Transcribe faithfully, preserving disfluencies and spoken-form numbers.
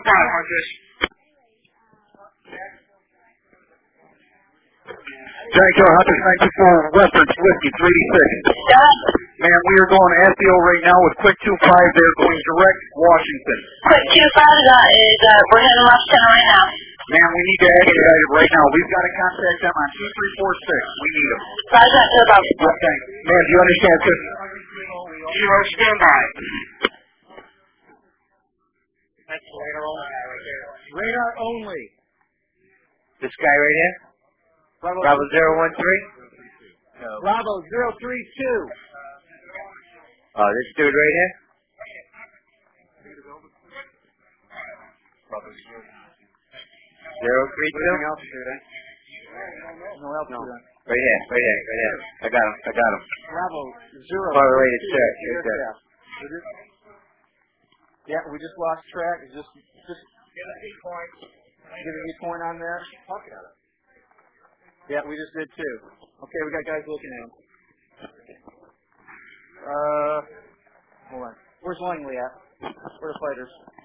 five hundred. Jaguar Hunters ninety-four, Western Whiskey three six. Man, we are going S D O right now with Quick two five. They're going direct Washington. Quick two five uh, is, uh, we're heading left center right now. Man, we need to expedite it right now. We've got to contact them on two three four six. We need them. Roger that, to about. Okay. Man, do you understand? Zero, stand by. That's the radar only guy right there. Radar only. This guy right here? Bravo, Bravo zero one three? No. Bravo zero three two. Oh, this dude right here? Zero three two? Anything else, student? No else, No. student. Right here, right here, right here. I got him, I got him. Bravo zero. Far away to check, right there. Yeah. We just, yeah, we just lost track. Just, just Get a key point. give a key point on there. Yeah, we just did too. Okay, we got guys looking at him. Uh, hold on. Where's Langley at? Where are the fighters?